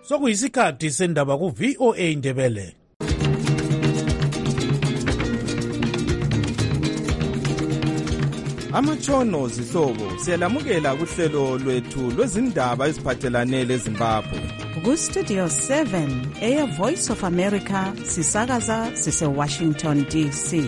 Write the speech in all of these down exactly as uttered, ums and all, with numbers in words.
sokuyisikhathi sendaba ku V O A Ndebele. Amatshono zihlobo siyalamukela kuhlelo lwethu lwezindaba eziphathelane leZimbabwe. Ku Studio seven, Air Voice of America, sisakaza sise Washington D C.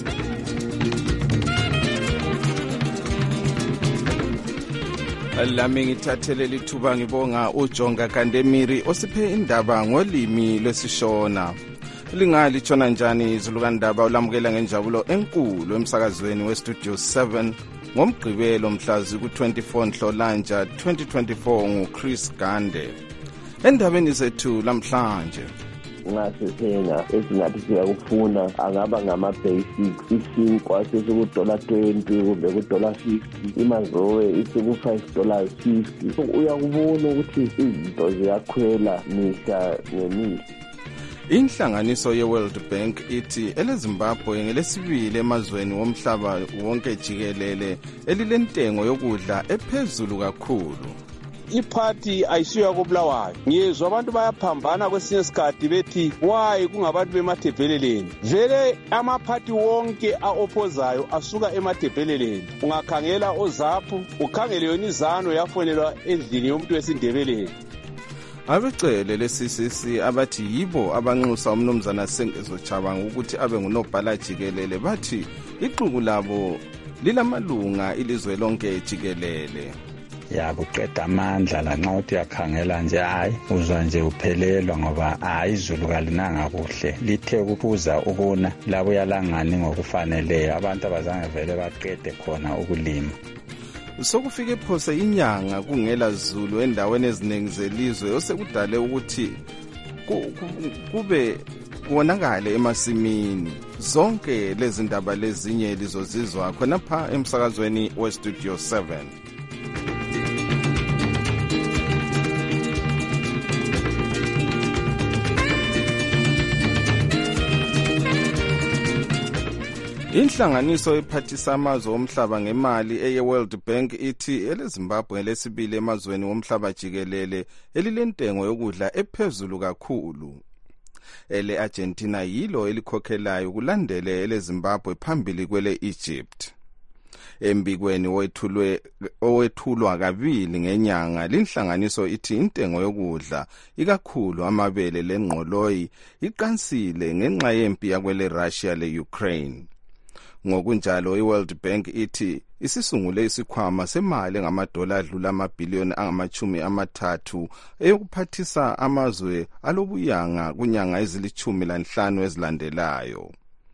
Lami ngithathele lithuba ngibonga uJonga Kandemiri osiphe indaba ngolimi lwesishona. Lingali tshona njani izulukandaba ulamukela ngenjabulo enkulu emsakazweni weStudio seven ngomgqibelo mhlazi ku twenty-four Nhlolanja twenty twenty-four nguChris Gande. Endabeni zethu lamhlanje ngasithenga esingathi siyakufuna angaba ngama-basics isinkwa sesikudola twenty kumbe kudola fifty imazowe isiku-five dollars fifty so uyakubona ukuthi izinto ziyakhwela mihla ngemihla. Inhlanganiso ye-World Bank ithi eleZimbabwe ngelesibili emazweni womhlaba wonke jikelele elilentengo yokudla ephezulu kakhulu. Iphathi ayisuya kobulawayo ngiyezwa abantu bayaphambana kwesinye isikhathi bethi why kungabantu bemathebheleleni vele amaphathi wonke aoppozayo asuka emathebheleleni. Ungakhangela oZAPU ukhangele yona izano yafonelwa endlini yomuntu wesindebeleni. Abecele le-C C C abathi yibo abanxusa umnumzana Sengezo Chabanga ukuthi abe ngunobhala jikelele bathi iqhubu labo lilamalunga ilizwe lonke jikelele. Ya kuqeda amandla lanxa uthi yakhangela nje hayi uzwa nje uphelelwa ngoba hayi izulu kalinanga kuhle lithe ukubuza ukuna labo yalangani ngokufaneleyo abantu abazange vele baqede khona ukulima. Sokufike phose inyanga kungela zulu endaweni eziningi zelizwe osekudale ukuthi kube kuwonakale emasimini. Zonke lezi ndaba lezinye lizozizwa khona pha emsakazweni weStudio seven. Inhlanganiso ephathisa amazwe omhlaba ngemali eye-World Bank ithi eleZimbabwe lesibili emazweni womhlaba jikelele elilentengo yokudla ephezulu kakhulu. Ele Argentina yilo elikhokhelayo kulandele eleZimbabwe phambili kwele Egypt. Embikweni owethulwe owethulwa kabili ngenyanga linhlanganiso ithi intengo yokudla ikakhulu amabele lengqoloyi iqansile ngenxa yempi yakwele Russia le Ukraine. Ngokunjalo iWorld Bank ithi isisungule isikhwama semali ngamadola adlula amabhiliyoni angamachumi amathathu eyokuphathisa amazwe alobuyanga kunyanga ezilichumi lanhlanu ezilandelayo.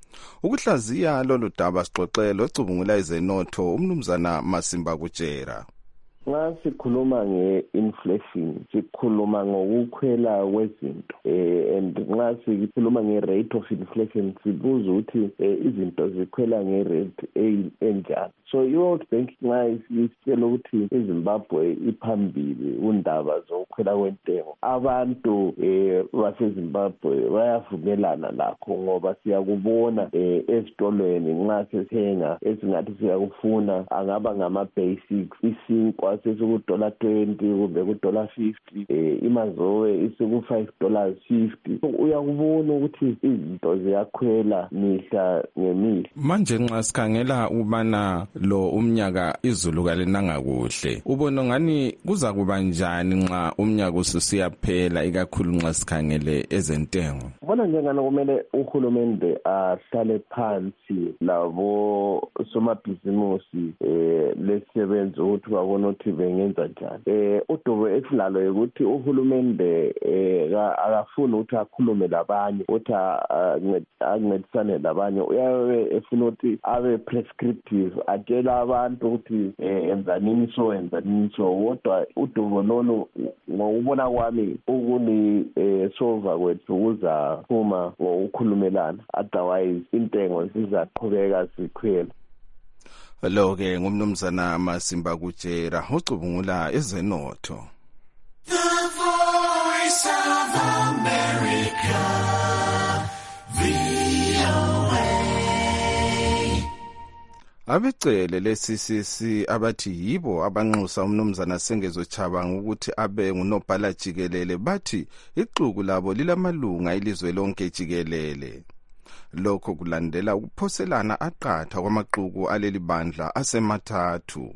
Ukuhlaziya lolu daba sixoxelo ocubungula izenotho umnumzana Masimba Kutshera. Nxa sikhuluma nge-inflation sikhuluma ngokukhwela kwezinto eh and nxa sikhuluma nge-rate of inflation sibuza ukuthi izinto zikhwela nge-rate enjani. So i-World Bank nxa isitshela ukuthi iZimbabwe iphambili undaba zokukhwela kwentengo abantu eh baseZimbabwe bayavumelana lakho ngoba siyakubona ezitolweni nxa sithenga esingathi siyakufuna angaba ngama-basics isinkwa sesikudola twenty kumbe kudola fifty eh imazowe isiku-five dollars fifty so uyakubona ukuthi izinto ziyakhwela mihla ngemihla. Manje nxa sikhangela ubana lo umnyaka izulu kalinanga kuhle ubona ngani kuza kuba njani nxa umnyaka ususiyaphela ikakhulu nxa sikhangele ezentengo. Bona njengana kumele uhulumende ahlale phansi labo somabhizimusi eh lesebenza ukuthi babone ukuthi bengenza njani. Eh udubo esilalo ukuthi uhulumende eh akafuni ukuthi akhulume labanye ukuthi ancedisane labanye uyabe efuna ukuthi abe prescriptive atshela abantu ukuthi enzanini so enzanini so kodwa udubo lolo ngokubona kwami ukuni solve kwethu kuza uma ngokukhulumelana otherwise intengo sizaqhubeka sikhwela. Lo ke ngumnumzana Masimba Kutshera ocubungula ezenotho. The Voice of America, V O A. Abecele le-C C C abathi yibo abanxusa umnumzana Sengezo Chabanga ukuthi abe ngunobhala jikelele bathi ixuku labo lilamalunga ilizwe lonke jikelele. Lokho kulandela ukuphoselana aqatha kwamaxuku aleli bandla asemathathu.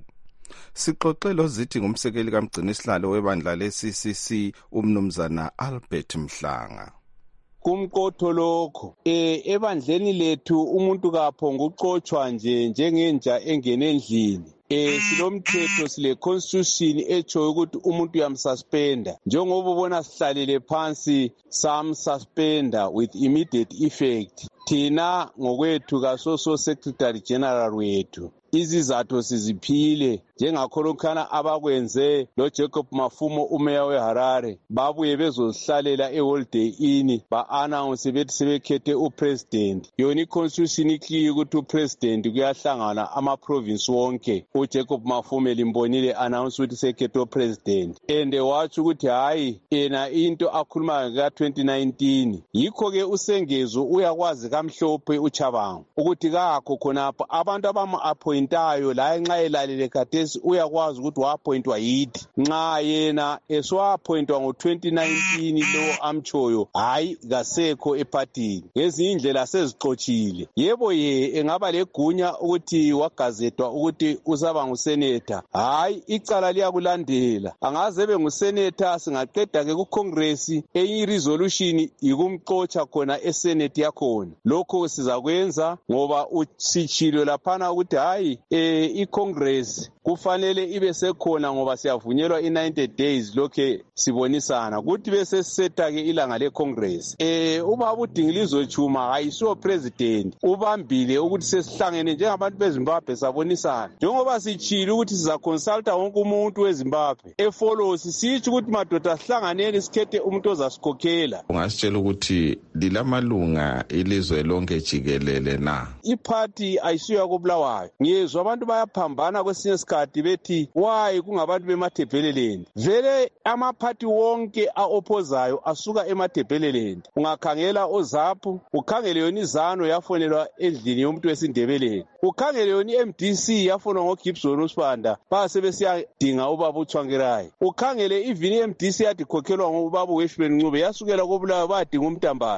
Sixoxelo zithi ngumsekeli kaMgcinisihlalo webandla le-C C C umnumzana Albert Mhlanga. Kumqotho lokho eh ebandleni lethu umuntu kaphonga uqotshwa nje njengenja engene endlini. Eh silomthetho sile constitution echo ukuthi umuntu uyamsuspenda njengoba ubona sihlalele phansi sam suspender with immediate effect. Thina ngokwethu kasoso secretary general wethu izizathu siziphile njengakholokhana abakwenze lo Jacob Mafumo umeya weHarare babuye bezohlalela eHoliday Inn ba announce bethi sebekhethe upresident. Yona iconstitution ikliye ukuthi upresident kuyahlangana ama province wonke. uJacob Mafumo limbonile announce ukuthi sekhethe upresident ende wathi ukuthi hayi ena into akhuluma nga twenty nineteen yikho ke uSengezo uyakwazi kamhlophe uChabanga ukuthi kakho khonapha abantu abama appointayo la enxa elalele kade uyakwazi ukuthi waappointwa yithi nxa yena eswaappointwa ngo twenty nineteen lo amchoyo hayi kasekho epartini ngezindlela sezixochile. Yebo ye engaba legunya ukuthi wagazetwa ukuthi usaba ngusenator hayi icala liyakulandela angaze bengusenator singaqeda ke ku Congress enyi resolution ikumxocha khona eSenate yakhona. Lokho sizakwenza ngoba usichilo laphana ukuthi hayi eh iCongress kufanele ibe sekhona ngoba siyavunyelwa i ninety days lokho sibonisana kuthi bese siseta ke ilanga leCongress. Eh ubaba uDingilizo Chuma ayisiwo president ubambile ukuthi sesihlangene njengabantu beZimbabwe sabonisana njengoba sichile ukuthi siza consulta wonke umuntu weZimbabwe efollows sithi ukuthi madoda sihlanganeni sikhethe umuntu ozasikhokhela. Ungasitshela ukuthi lilamalunga ilizwe lonke jikelele na? Iparty ayisiyo kubulawayo ngiyezwa abantu bayaphambana kwesinye isikhathi bethi why kungabantu bemathebheleleni. Vele amaphathi wonke aopposayo asuka emathebheleleni. Ungakhangela oZAPU ukhangele yona izano yafonelwa endlini yomuntu wesindebeleni ukhangele yona iM D C yafonwa ngoGibson uSibanda base besiyadinga ubaba uThwangirayi ukhangele even iM D C yathi khokhelwa ngobaba uWeshman Ncube yasukela kobulawayo badinga umtambara.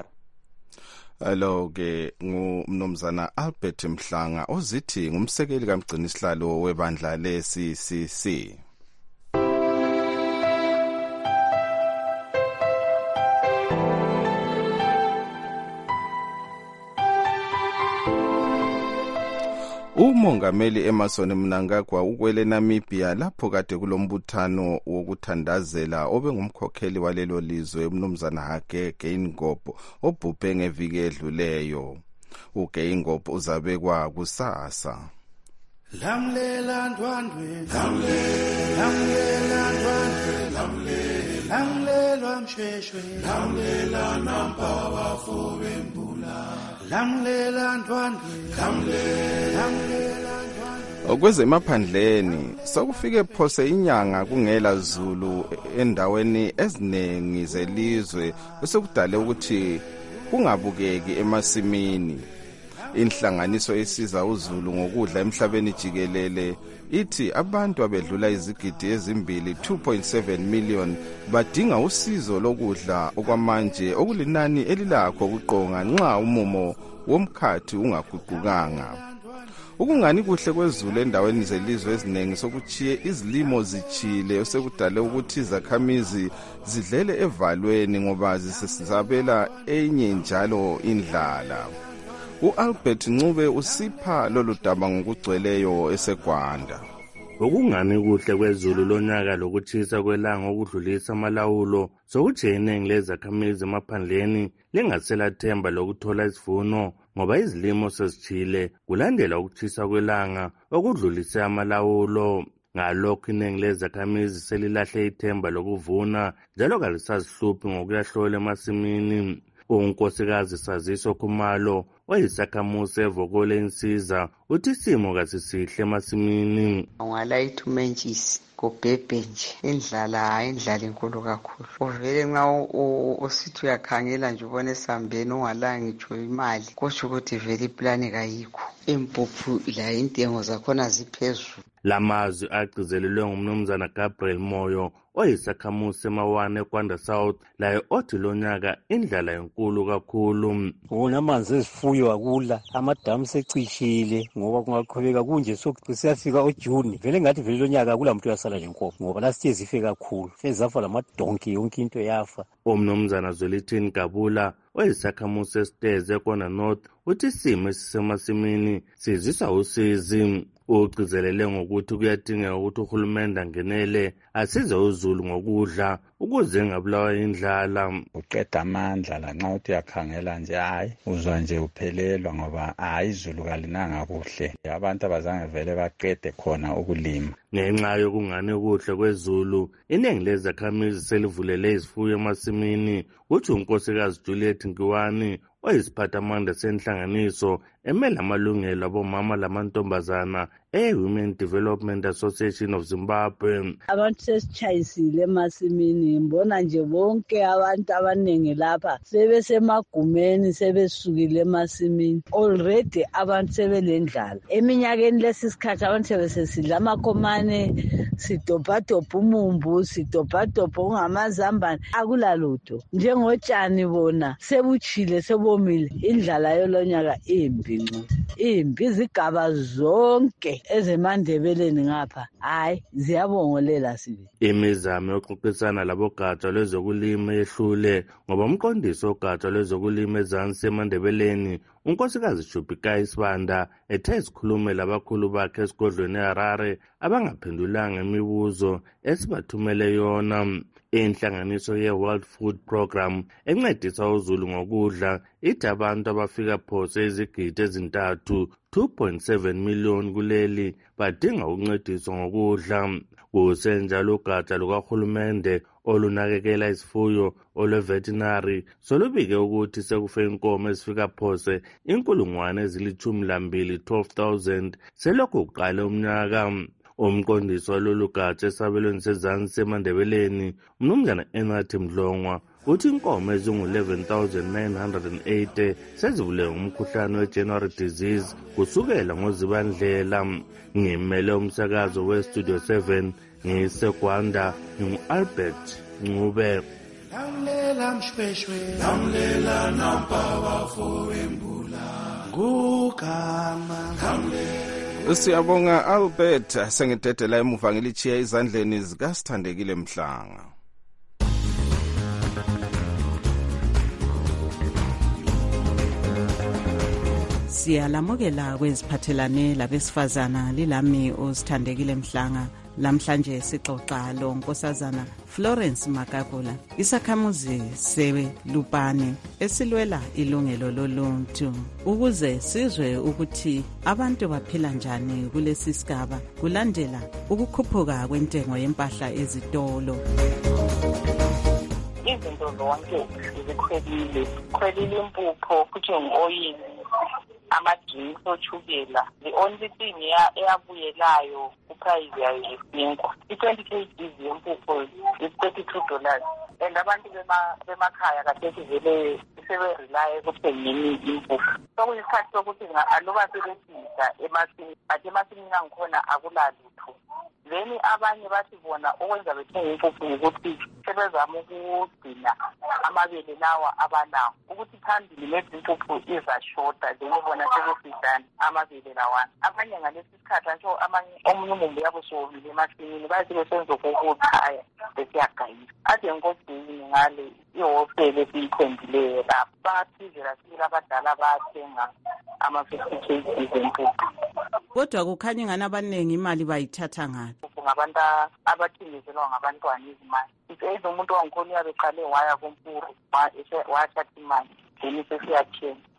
Alo ke ngumnumzana Albert Mhlanga ozithi ngumsekeli kaMgcinisihlalo webandla le-C C C. Umongameli Emmerson Mnangagwa ukwele Namibia lapho kade kulombuthano wokuthandazela obengumkhokheli walelo lizwe umnumzana Hage Geingob obhubhe ngeviki edluleyo. uGeingob uzabekwa kusasa. Lamlela ndwandwe lamlela lamlela ndwandwe lamlela lamlela msheshwe lamlela namba bafobe mbula lamlela ndwandwe lamlela lamlela ndwandwe. Okwezemaphandleni sokufike phose inyanga kungela zulu endaweni eziningi zelizwe besekudale ukuthi kungabukeki emasimini. Inhlanganiso esiza uzulu ngokudla emhlabeni jikelele ithi abantu abedlula izigidi ezimbili two point seven million badinga usizo lokudla okwamanje okulinani elilakho ukuqonga nxa umumo womkhathi ungaguqukanga. Ukungani kuhle kwezulu endaweni zelizwe eziningi sokuchiye izilimo zichile osekudale ukuthi izakhamizi zidlele evalweni ngoba zisesabela enye njalo indlala. uAlbert Ncube usipha lolu daba ngokugcweleyo eseGwanda. Ukungani kuhle kwezulu lonyaka lokuchisa kwelanga okudlulisa amalawulo sokuthi iningi lezakhamizi emaphandleni lingasela themba lokuthola isivuno ngoba izilimo sezichile kulandela ukuchisa kwelanga okudlulisa amalawulo. Ngalokho iningi lezakhamizi selilahle ithemba lokuvuna njalo kalisazihluphi ngokuyahlola emasimini. uNkosikazi Saziso Khumalo oyisakhamuzi evokole insiza uthi isimo kasisihle emasimini. Ngalayithi umentshisi kubhebhe nje. Indlala indlala inkulu kakhulu. Uvele nxa usithi uyakhangela nje ubone esambeni ungalanga ngitsho imali kusho ukuthi vele iplani kayikho. Impuphu la intengo zakhona ziphezulu. Lamazwi agcizelelwe ngumnumzana Gabriel Moyo oyisakhamuzi emawane eKwanda South laye othi lonyaka indlala enkulu kakhulu. Wona amanzi ezifuyo akula, amadamu secishile ngoba kungaqhubeka kunje sokusiyafika uJune. Vele ngathi vele lonyaka akula muntu uyasala lenkomo ngoba lasiye zife kakhulu. Fezafa lamadonki yonke into yafa. Umnumzana Zwelithini Gabula oyisakhamuzi esiteze eKwanda North uthi isimo esisemasimini sizisa usizi. Ugcizelele ngokuthi kuyadingeka ukuthi uhulumende angenele asize uZulu ngokudla ukuze ngabulawa indlala. Uqeda amandla la nxa uthi yakhangela nje hayi uzwa nje uphelelwa ngoba hayi izulu kalinanga kuhle. Abantu abazange vele baqede khona ukulima. Ngenxa yokungane kuhle kwezulu iningi lezakhamizi selivulele izifuyo emasimini uthi unkosikazi Juliet Nkiwani oyisiphathamandla senhlanganiso emela amalungelo abomama lamantombazana e-Women Development Association of Zimbabwe. Abantu sesichayisile emasimini ngibona nje bonke abantu abaningi lapha sebesemagumeni sebesukile emasimini. Already abantu sebelendlala. Eminyakeni lesisikhathi abantu sebesesidla amakhomane sidobhadobha umumbu sidobhadobha ungamazambane akulalutho. Njengotshani bona sebuchile sebomile indlala yolonyaka imbi ngco. Imbi izigaba zonke ezemandebeleni ngapha hayi ziyabongolela sibe. Imizamo yokuxoxisana labogatsha lwezokulima yehlule ngoba umqondisi ogatsha lwezokulima ezansi emandebeleni unkosikazi Jupika Isibanda ethe isikhulume labakhulu bakhe esigodlweni eHarare abangaphendulanga imibuzo esibathumele yona. Inhlanganiso ye-World Food Program encedisa uZulu ngokudla ithi abantu abafika phose izigidi ezintathu two point seven million kuleli badinga ukuncediswa ngokudla. Kusenjalo ugatsha lukahulumende olunakekela isifuyo olwe-veterinary solubike ukuthi sekufe inkomo ezifika phose inkulungwane ezilithumi lambili twelve thousand selokhu kuqale umnyaka. Umqondisi walolu gatsha esabelweni sezansi emandebeleni umnumzana Enathi Mdlongwa uthi inkomo ezingu-eleven thousand nine hundred eighty sezibulewe ngumkhuhlane we-January disease kusukela ngoZibandlela. Ngimele umsakazo we-Studio seven ngiseGwanda ngingu-Albert Ncube. Lamlela mshweshwe lamlela nampaba foembula ngugama lamlela. Siyabonga Albert, sengidedela emuva ngilichiya izandleni zikaSithandekile Mhlanga. Siyalamukela kweziphathelane labesifazana lilami uSithandekile Mhlanga. Lamhlanje sixoxa lo nkosazana Florence Makabula, isakhamuzi seLupane esilwela ilungelo loluntu, ukuze sizwe ukuthi abantu baphila njani kulesi sigaba kulandela ukukhuphuka kwentengo yempahla ezitolo. Izinto zonke zikhwelile, khwelile impupho futhi ngoyini amadrinks ochukela. The only thing eyabuyelayo uprice yayo isinkwa. I-twenty kgs yempupho is thirty-two dollars. And abantu bemakhaya kathethi vele sebe-rely ekuthengeni impupho. So kuyisikhathi sokuthi aluba sebesida emasimini, but emasimini angikhona akulalutho. Then abanye bathi bona okwenza bethenga impupho ukuthi sebezama ukugcina amabele lawa abanawo ukuthi phambili lezi impupho izashota njengobona sebefidana amabele lawana. Abanye ngalesi sikhathi nje omunye umumbu yabo sowomile emasimini bathi besenza ukukhaya besiyagayisa. Ade nkosini ngale ihostele esiyithembileyo lapho baphizela sibili abadala bathenga ama-fifty kgs empupho. Kodwa kukhanya ingane abaningi imali bayithatha ngaphi? Ngabantu abathengiselwa ngabantwana izimali. Iseyize umuntu wangikhona uyabe eqale waya kumpuru wathatha imali then sesiyathenga.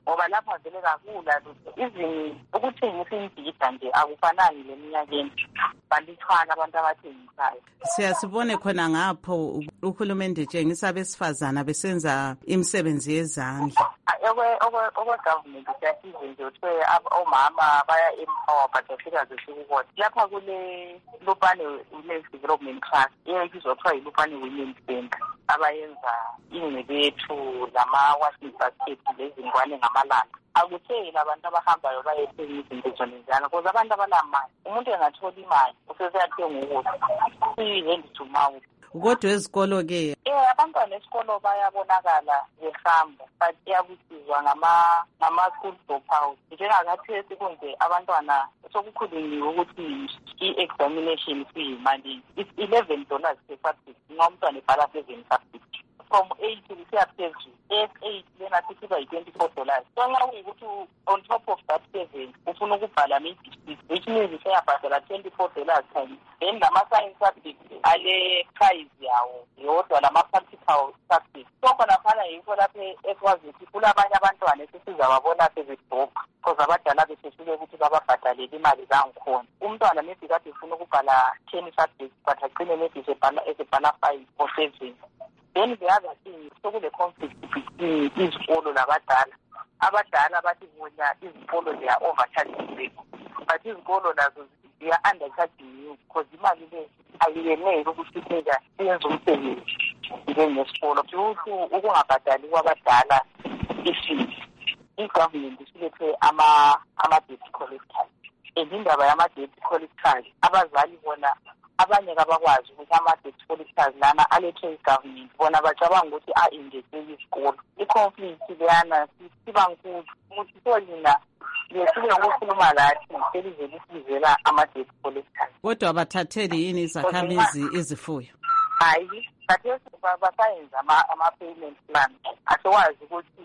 ngoba lapha vele kakula izini ukuthengisa imbhida nje akufanani leminyakeni balithwana abantu abathengisayo. Siyasibone khona ngapho uhulumende etshengisa abesifazana besenza imisebenzi yezandla. Okwe-government siyasize nje kuthiwe omama baya-empower but afika zesikukodwa. Lapha kule Lupane Women's Development Trust eyayibizwa kuthiwa yi-Lupane Women's Center abayenza ingcebethu lama-washing basket lezingwane ngamalanga. Akutheli abantu abahambayo bayethenga izinto zonezana because abantu abanamali umuntu engathola imali useseyathenga ukudla uyi-hand to mouth. Kodwa ezikolo ke eh abantwana esikolo bayabonakala behamba but iyabusizwa ngama ngama-school dropout. Njengakathesi kunje abantwana sokukhulunywe ukuthi i-examination kuyimali it's eleven dollars per subject nxa umntwana ebhala seven subject from eight kusiya phezulu. S eight lena siba yi-twenty-four dollars. So nxa kuyikuthi on top of that seven ufuna ukubhala maybe six which means useyabhadala twenty-four dollars times then lama-science subject ale price yawo yodwa lama-practical subject. So khona phana yikho lapho ekwazi ukuthi kulabanye abantwana esesizababona sebedobha because abadala besesuke ukuthi bababhadalele imali zangikhona. Umntwana maybe kade ufuna ukubhala ten subjects but agcine maybe esebhala five or seven. Then the other thing, so the conflict between izikolo labadala. Abadala bathi bona izikolo they are overcharging, but izikolo nazo they are undercharging you because imali le ayiyenele ukuthi sitheka yenza umsebenzi njengesikolo. Futhi ukungabhadali kwabadala ifees. I-government isilethe ama ama-debt collectors. Indaba yama-debt collectors abazali bona abanye kabakwazi ukuthi ama-debt collectors lana alethwe i-government bona bacabanga ukuthi a-engage isikolo. I-conflict leyana siba nkulu ukuthi solina yesuke ngokukhuluma lathi selivele isizela ama-debt collectors. Kodwa abathatheli yini izakhamizi izifuyo? Hayi, kathesi basayenza ama-payment plan. Asewazi ukuthi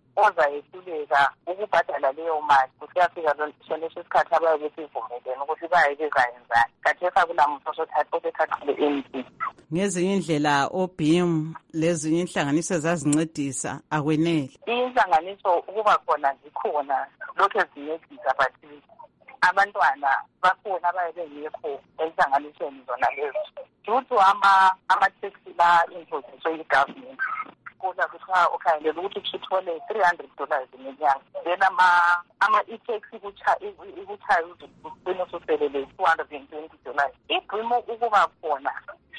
ozayehluleka ukubhadala leyo mali kusiyafika leso sikhathi abaye besivumelene ukuthi baye bezayenzani. Kathesi akulamuntu osethathile M P. Ngezinye indlela O-B I M lezinye inhlanganiso ezazincedisa akwenele. Inhlanganiso ukuba khona zikhona lokho ezincedisa but abantwana bakhona abaye bengekho enhlanganisweni zona lezo. Due to ama ama-taxi la imposition yi-government kuza kuthiwa okay ukuthi uthole three hundred dollars ngenyanga then ama ama i-taxi ikuchaye ugcine ususelele two hundred twenty dollars. Igcimo ukuba khona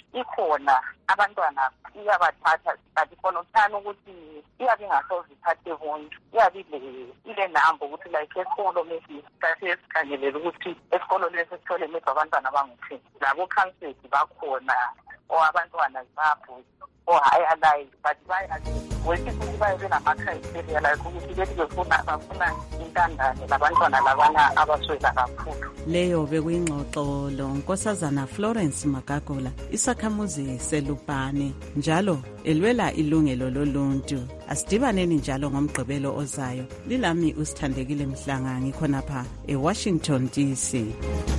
ikhona abantwana iyabathatha but khona uthana ukuthi iyabe ingasozithathe bonke iyabe ile number ukuthi like esikolo maybe kahle esikhangelela ukuthi esikolo leso sithole maybe abantwana abangu-ten labo council bakhona or abantwana zabo or higher life but bayawethi futhi baye benama-criteria like ukuthi bethi befuna bafuna intandane labantwana labana abaswela kakhulu. Leyo bekuyingxoxo lo Nkosazana Florence Magagula isakhamuzi seLupane njalo elwela ilungelo loluntu. Asidibaneni njalo ngomgqibelo ozayo. Lilami uSithandekile Mhlanga ngikhonapha eWashington D C.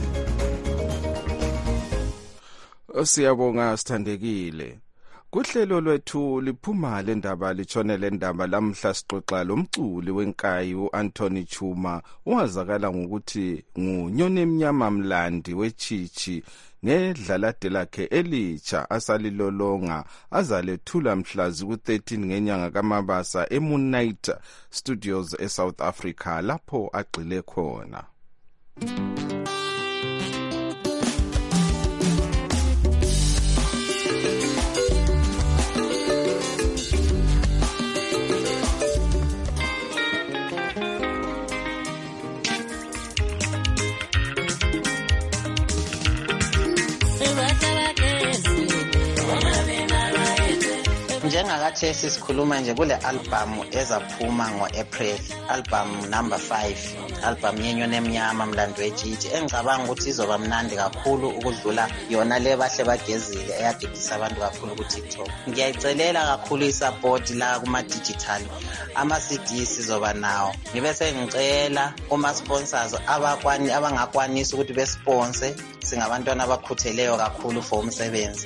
Siyabonga Sithandekile. Kuhlelo lwethu liphuma le ndaba litshone le ndaba lamhla sixoxa lomculi wenkayi uAnthony Chuma owazakala ngokuthi ngunyoni emnyama mlandi wechichi ngedlalade lakhe elitsha asalilolonga azalethula mhlazi ku-thirteen ngenyanga kaMabasa eMoonlight Studios eSouth Africa lapho agxile khona. Njengakathesi sikhuluma nje kule album ezaphuma ngo-April, album number five, album yenyoni emnyama mlando wetshitshi engicabanga ukuthi izoba mnandi kakhulu ukudlula yona le bahle bagezile eyadidisa abantu kakhulu ku-TikTok. Ngiyayicelela kakhulu i-support la kuma-digital, ama-C D sizoba nawo. Ngibe sengicela kuma-sponsors abakwani abangakwanisa ukuthi besponse, singabantwana abakhutheleyo kakhulu for umsebenzi.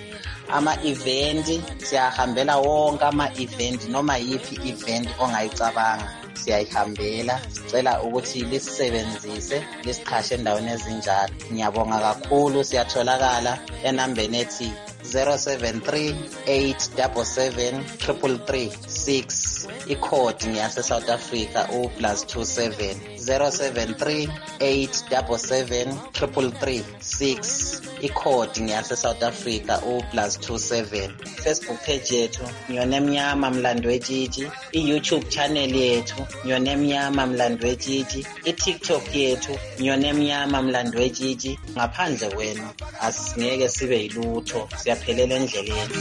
Ama-event siyahambela wonke ama-event noma yipi event ongayicabanga siyayihambela, sicela ukuthi lisebenzise, lisiqhashe endaweni ezinjalo. Ngiyabonga kakhulu. Siyatholakala enambeni ethi zero seven three eight seven seven three three six. Ikhodi ngiyase South Africa u plus two seven zero seven three eight seven seven three three six. Ikhodi ngiyase South Africa u plus two seven. Facebook page yethu Nyoni Emnyama Mlando Wetshitshi, i-YouTube channel yethu Nyoni Emnyama Mlando Wetshitshi, i-TikTok yethu Nyoni Emnyama Mlando Wetshitshi. Ngaphandle kwenu asingeke sibe yilutho, siyaphelela endleleni.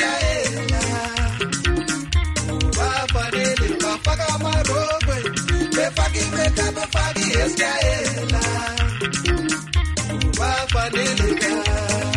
Bafanele bafaka amarokwe, befaka imeka bafaka iskayela. Bafanele ka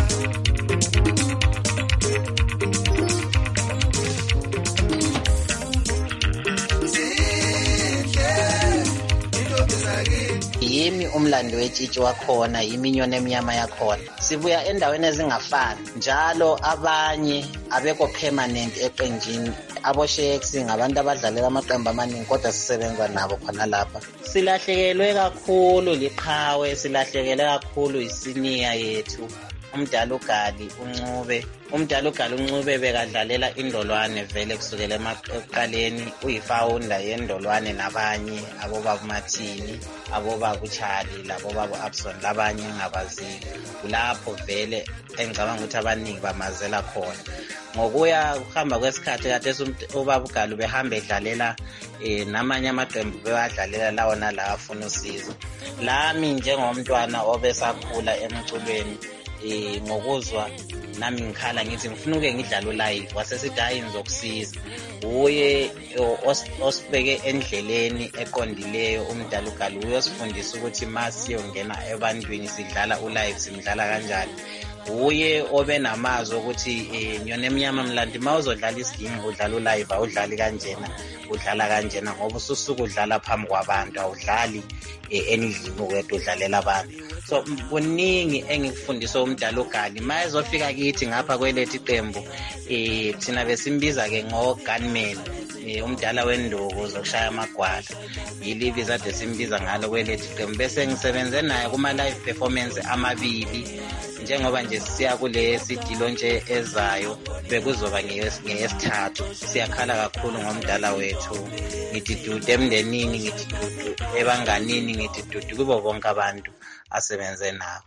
yimi umlando wetshitshi wakhona, yimi Nyoni Emnyama yakhona. Sibuya endaweni ezingafani, njalo abanye abekho permanent eqenjini. Abo Shakes ngabantu abadlalela amaqembu amaningi, kodwa sisebenza nabo khona lapha. Silahlekelwe kakhulu liqhawe, silahlekelwe kakhulu isiniya yethu. Umdala uGali uNcube, umdala uGali uNcube bekadlalela Indolwane vele kusukela emaqaleni, uyifounder yeNdolwane nabanye abobaba Mathini, abobaba uCharlie, labobaba Abson labanye ngabaziyo. Kulapho vele engicabanga ukuthi abaningi bamazela khona. Ngokuya ukuhamba kwesikhathi kade ubaba uGali behamba edlalela eh namanye amaqembu bewadlalela lawo nala afuna usizo. Lami njengomntwana obesakhula emculweni, eh ngokuzwa nami ngikhala ngithi ngifuna uke ngidlala live, wasesithi hayi ngizokusiza. Uye osibeke endleleni eqondileyo umdala uGali, uyosifundisa ukuthi masiyongena ebantwini sidlala ulive simdlala kanjani. Uye obe namazwi ukuthi eh Nyoni Emnyama Mlandi mawuzodlala isigini udlala ulive awudlali kanjena, udlala kanjena ngoba ususuka udlala phambi kwabantu, awudlali endlini ukwethu udlalela abantu. So kuningi engikufundisa umdala uGali. Mayezofika kithi ngapha kwelethi iqembu, eh thina besimbiza ke ngo gunman, eh umdala wenduku zokushaya amagwala. Yilivi zade simbiza ngalo kwelethi iqembu. Bese ngisebenze naye kuma live performance amabili. Njengoba nje siya kule sidilo nje ezayo bekuzoba ngeyesithathu. Siyakhala kakhulu ngomdala wethu. Ngithi dudu emndenini, ngithi dudu ebanganini, ngithi dudu kubo bonke abantu asebenze nabo.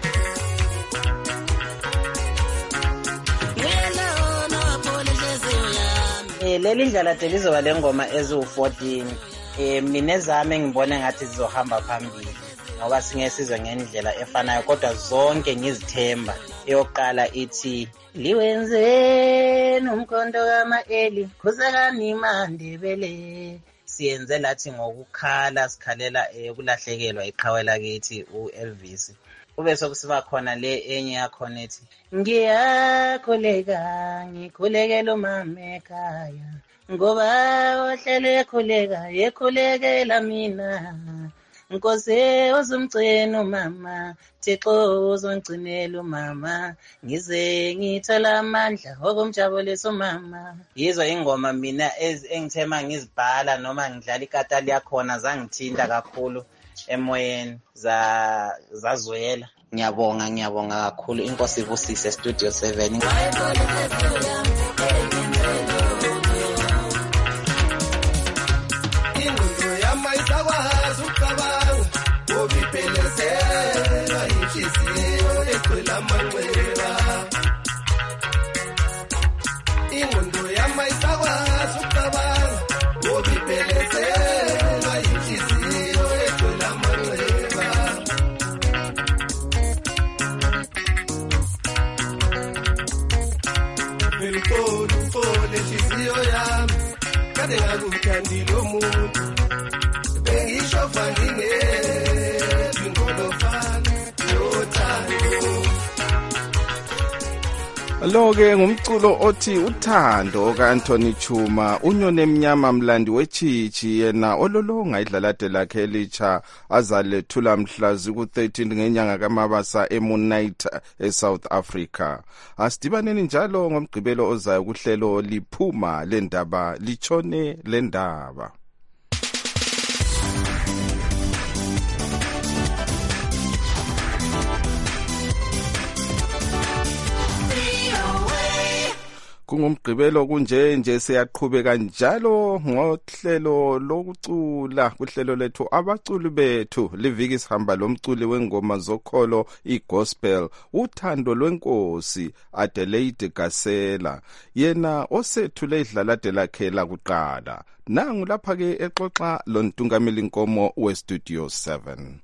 Eh leli ndlela de lizoba lengoma eziwu fourteen. Eh mina ezami ngibone ngathi zizohamba phambili ngoba singesizwe ngendlela efanayo, kodwa zonke ngizithemba. Eyoqala ithi liwenzeni umkhondo kama-eli khuzekani iMandebele. Siyenze lathi ngokukhala, sikhalela ukulahlekelwa iqhawe lakithi uElvis. Ube sokusiba khona le enye yakhona ethi ngiyakhuleka ngikhulekela umama ekhaya ngoba ohlele ekhuleka yekhulekela mina. Nkosi uzumgcina umama, Thixo uzongcinela umama, ngize ngithola amandla okumjabulisa umama. Yizo ingoma mina engithema ngizibhala noma ngidlala ikatali yakhona zangithinta kakhulu emoyeni, za zazwela. Ngiyabonga ngiyabonga kakhulu. Inkosi ibusise Studio seven. Ingundo yama isakwazi ukucabanga, obiphelezela inhliziyo egcwele amanxeba. Ingundo yama isakwazi ukucabanga, obiphelezela inhliziyo egcwele amanxeba. Ngilukole ukole inhliziyo yami, kade ngakuthandile umuntu, bengishofa ngingephi ngolofana yothando. Lo-ke ngumculo othi uthando ka-Anthony Chuma, uNyoni Emnyama Mlandi Wetshitshi, yena ololonga idlalade lakhe elitsha azalethula mhla ziku-thirteen ngenyanga kaMabasa eMoonlight eSouth Africa. Asidibaneni njalo ngomgqibelo ozayo kuhlelo liphuma lendaba litshone lendaba. kungumgqibelo kunje nje siyaqhubeka njalo ngohlelo lokucula kuhlelo lethu abaculi bethu liviki sihamba lomculi wengoma zokholo igospel uthando lwenkosi Adelaide Gasela yena osethule idlalade lakhe lakuqala nangu lapha ke exoxa lontungameli inkomo we Studio seven.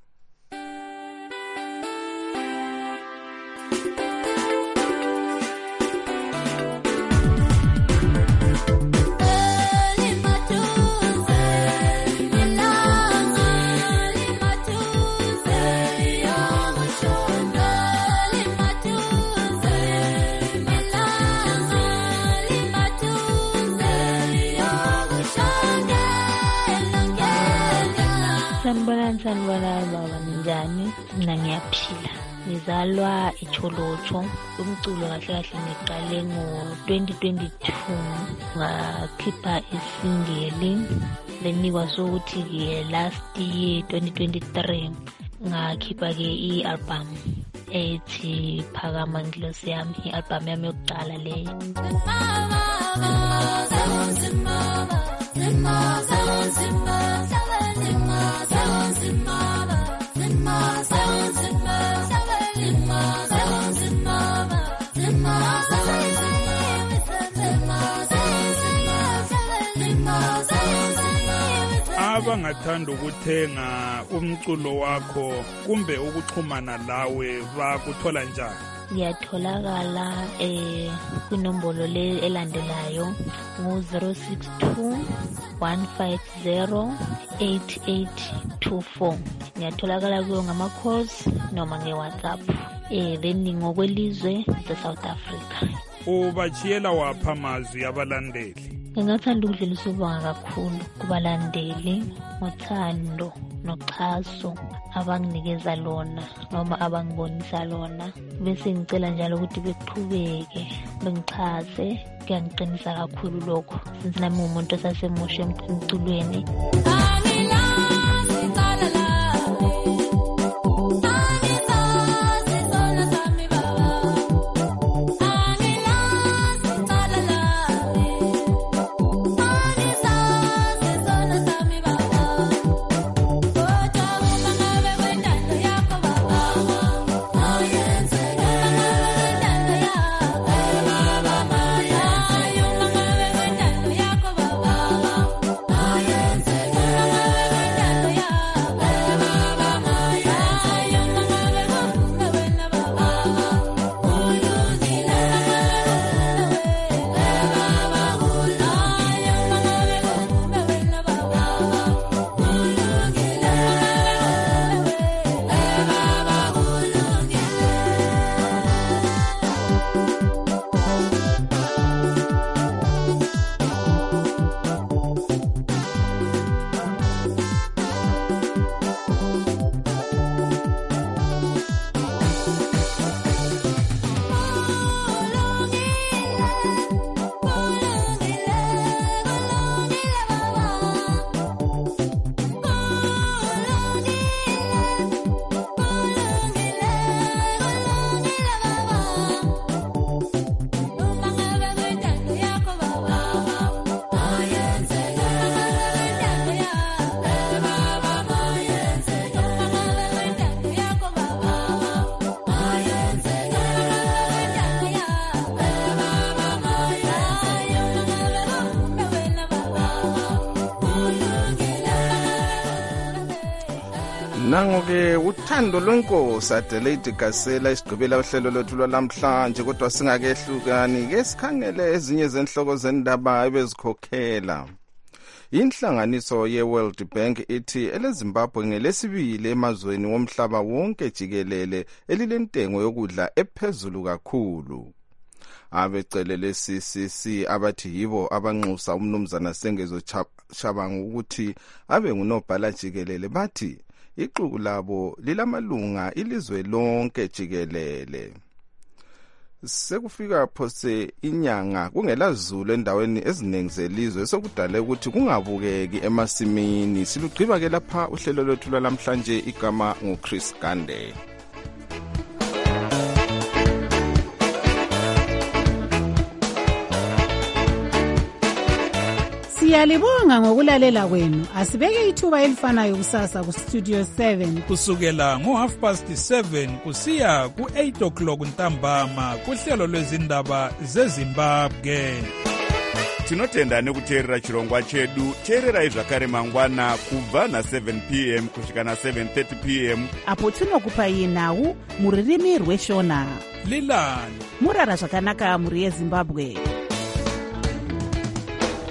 Sanibona sanibona baba njani mina ngiyaphila ngizalwa eCholocho umculo kahle kahle ngiqale ngo twenty twenty-two ngakhipha isingeli lenikwa sokuthi ke last year twenty twenty-three ngakhipha ke i-album ethi Phakama Ngilosi Yami i-album yami yokuqala leyo. Abangathanda ukuthenga umculo wakho kumbe ukuxhumana lawe bakuthola njani? Ngiyatholakala eh kwinombolo le elandelayo ngo zero six two one five zero eight eight two four. Ngiyatholakala kuyo ngama calls noma ngeWhatsApp. Eh then ngokwelizwe eSouth Africa. Ubachiyela wapha amazwi abalandeli? Ngingathanda ukudlulisa ubonga kakhulu kubalandeli ngothando noxhaso abanginikeza lona noma abangibonisa lona, bese ngicela njalo ukuthi beqhubeke bengixhase. Kuyangiqinisa kakhulu lokho since nami umuntu osasemusha emculweni. Nangoke uthando lwenkosi Adelaide Gasela isigqibela uhlelo lwethu lwalamhlanje, kodwa singakehlukani ke sikhangele ezinye zenhloko zendaba ebezikhokhela. Inhlanganiso ye-World Bank ithi eleZimbabwe ngelesibili emazweni womhlaba wonke jikelele elilentengo yokudla ephezulu kakhulu. Abecelele C C C abathi yibo abanxusa umnumzana Sengezo Shabangu ukuthi abe ngunobhala jikelele bathi ixuku labo lilamalunga ilizwe lonke jikelele. Sekufika phose inyanga kungelazulu endaweni eziningi zelizwe sokudale ukuthi kungabukeki emasimini. Silugqiba ke lapha uhlelo lwethu lwalamhlanje, igama nguChris Gande. Siyalibonga ngokulalela kwenu. Asibeke ithuba elifanayo kusasa ku Studio seven kusukela ngo half past seven kusiya ku eight o'clock ntambama kuhlelo lwezindaba zeZimbabwe. Tinotenda nekuteerera chirongwa chedu. Teererai zvakare mangwana kubva na seven p m kusvika na seven thirty p m apo tinokupai nhau muririmi rweshona. Lilani murara zvakanaka muri yeZimbabwe.